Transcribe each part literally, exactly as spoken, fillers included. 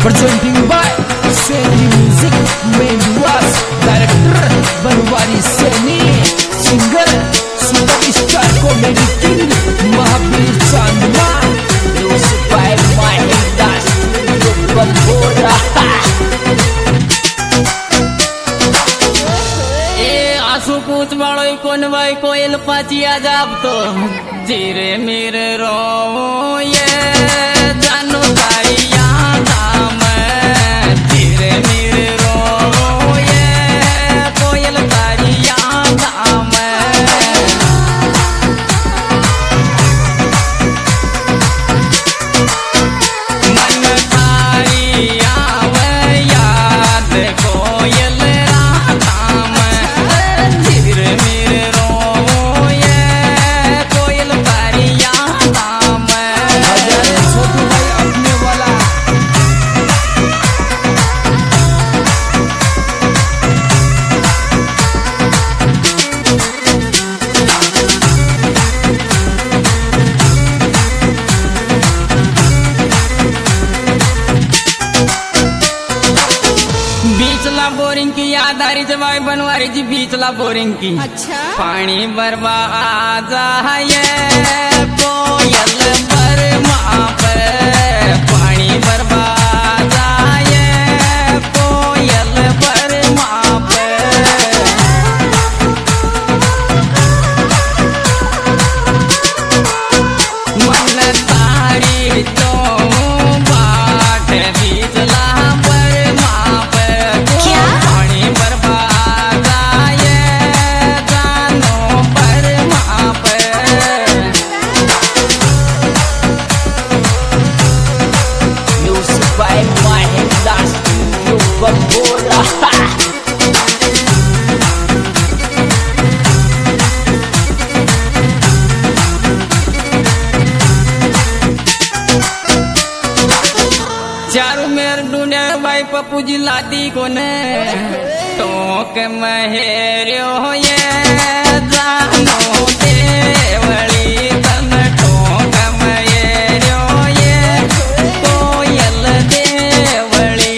presenting by Seni Music, main was director Banwari Seni, singer superstar comedy king Mahabir Chandna, music by Mahir Das, Banwara. आंसू पूछ बड़ो कौन भाई कोयल पाचिया जाब तो धीरे मेरे रो ये जानू तारी याद आवे धीरे मेरे रो ये कोयल तारी याद आवे मन तारी आवे याद कोयल रात आवे धीरे मेरे रो ये कोयल तारी याद आवे छोटू भाई अपने वाला बीचला बोरिंग की याद आ रही जब आई बनवारी जी बीचला बोरिंग की अच्छा पानी बरवा आ जाए कोयल बरमा पे पानी बरवा आ जाए कोयल बरमा पे मन तारी तो बाट बीचला बरमा पे क्या? पानी बरवा आ जाए जानो बरमा पे music by Mahir Das, Banwara. चारू मेर डूने भाई पप्पू जी लादी कोने टोक महेरियो ये जानो देवली तन टोक महेरियो ये कोयल देवली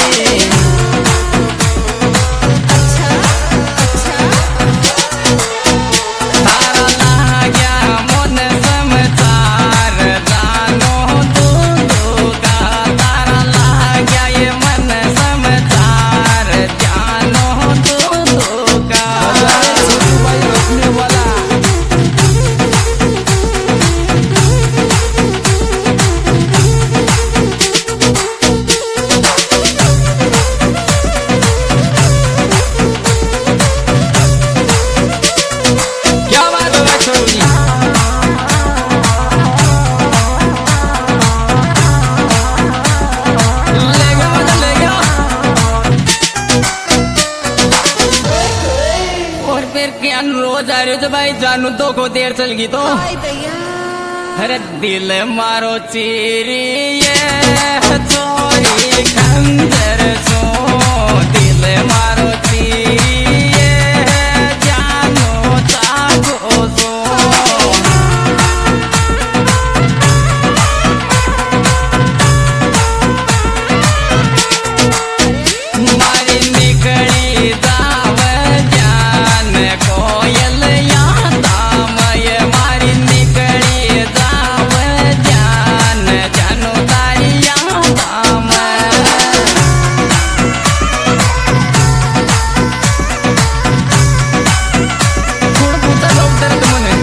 अच्छा अच्छा तारा लाग्या मन समाचार जानो दूधू का तारा लाग्या ये मन समाचार जानो दूधू का छोटू भाई अपने वाला क्या बात है छोटू जी ले गया मजा ले गया और फिर क्या रोज आ रहे हो जो भाई जानू तो को देर चल गई तो हाय भैया अरे दिल मारो चीरी ये चोरी खंजर सो दिल मारो चीरी ये जानो चाहो सो मारी निकली दाव जान कोयल याद आमय मारी निकली दाव जान जानो तारी याद आमय थोड़ा पूछा लोग दर्द मने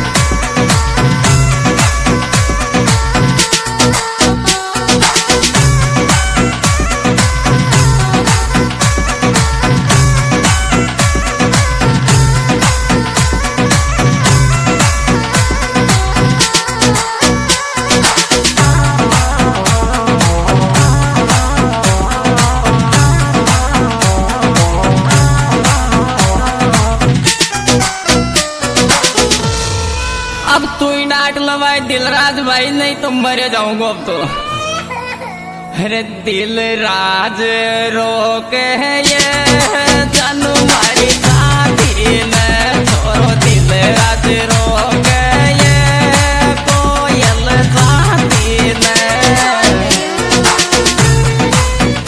अब तू ही डांट लवाए दिलराज भाई नहीं तो मरे जाऊंगा अब तो अरे दिलराज रोक है ये जानू मारी साथी ने छोरो दिलराज रोक है ये कोयल साथी ने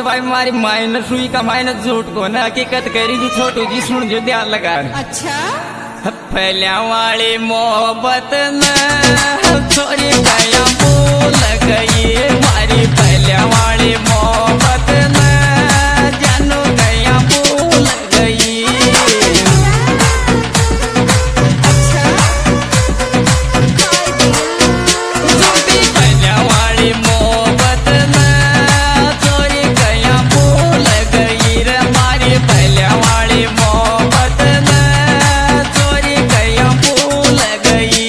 भाई मारी माइनस हुई का माइनस झूठ को ना हकीकत करी जी छोटू जी सुन जो ध्यान लगा अच्छा पहल्या वाली मोहब्बत न छोरी गया भूल गई मारी पहल्या वाली मोहब्बत न जानू गया भूल गई अच्छा हाय दिल छोटी पहल्या वाली मोहब्बत न छोरी गया भूल गई रे मारी पहल्या वाली मोहब्बत न छोरी गया भूल गई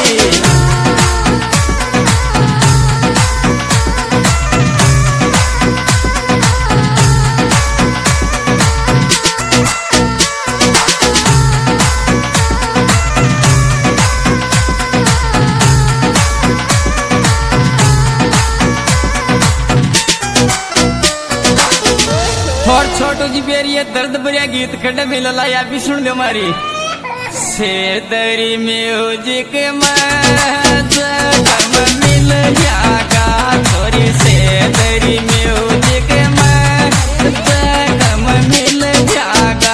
और छोटू जी बेर ये दर्द भरिया गीत खड़े मिलला या भी सुन लो मारी सेदरी म्यूजिक में जगम मिल जागा थोड़ी सेदरी म्यूजिक में जगम मिल जागा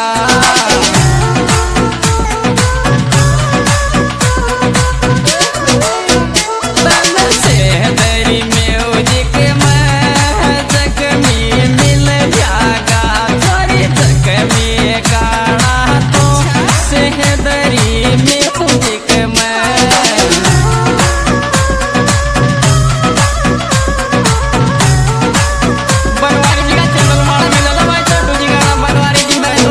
सेदरी म्यूजिक में जगमी मिल जागा थोड़ी जगमी गाना तो सेहदरी म्यूजिक में बनवारी जी का चैनल माला में लगा भाई छोटू जी का बनवारी जी मैं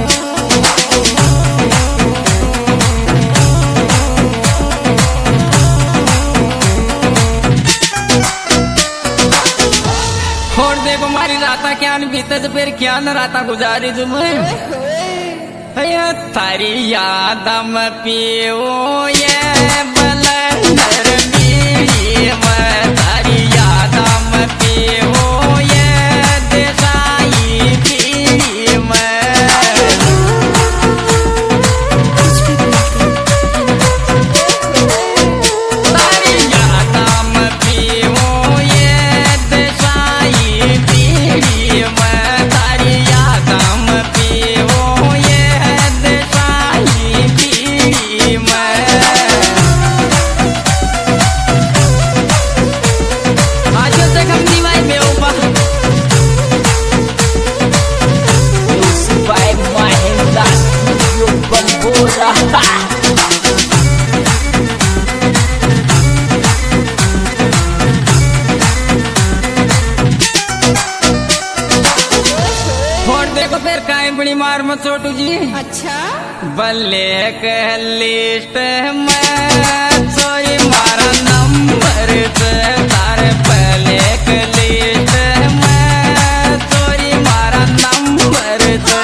और देखो मारी राता क्या न बीते तो फिर क्या न राता गुजारी तुम तारी याद में पियो ये बलंदर बीड़ी में तारी याद में पियो ये देसाई बीड़ी में तारी याद में पियो ये देसाई बीड़ी में तारी याद में पियो ये देसाई बीड़ी में आज तक हम दीवाई में ऊपर Music by Mahindra Studio Bambora. और देखो फिर काहे बड़ी मार मत छोटू जी अच्छा बल्ले के लिस्ट में सोई मारा नंबर से तारे पहले के लिस्ट में सोई मारा नंबर से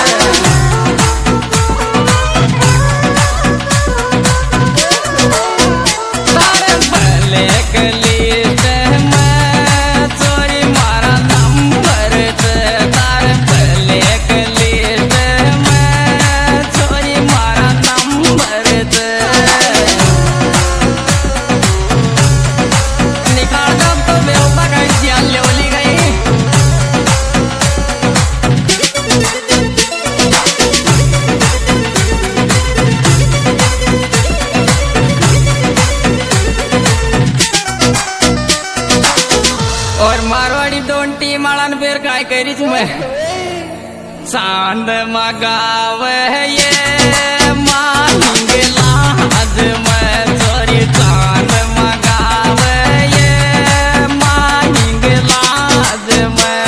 तारे पहले के लिस्ट में सोई मारा नंबर से तारे पहले के लिस्ट में सोई मारा नंबर से निकाल दब तो बेवफा का ख्याल ले ओली गई और मारवाड़ी डोंटी माड़न पेर काय करी तुम्हें चांद मगाव ये मांग लाज में छोरी चांद मगाव ये मांग लाज में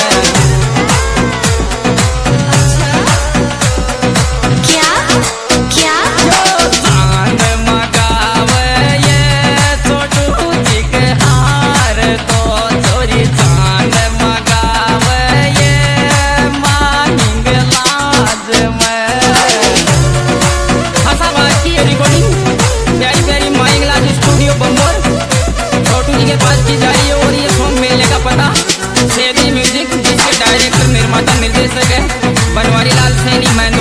क्या क्या चांद मगाव ये छोटू जी के हार तो छोरी चांद मगाव ये मांग लाज में हंसा बाकी है रिकॉर्डिंग प्यारी प्यारी मांग लाज स्टूडियो बम्बोर छोटू जी के पास की जा रही है और ये सॉन्ग मिलने का पता सेदी म्यूजिक जिसके डायरेक्टर निर्माता निर्देशक है बनवारी लाल सैनी मैं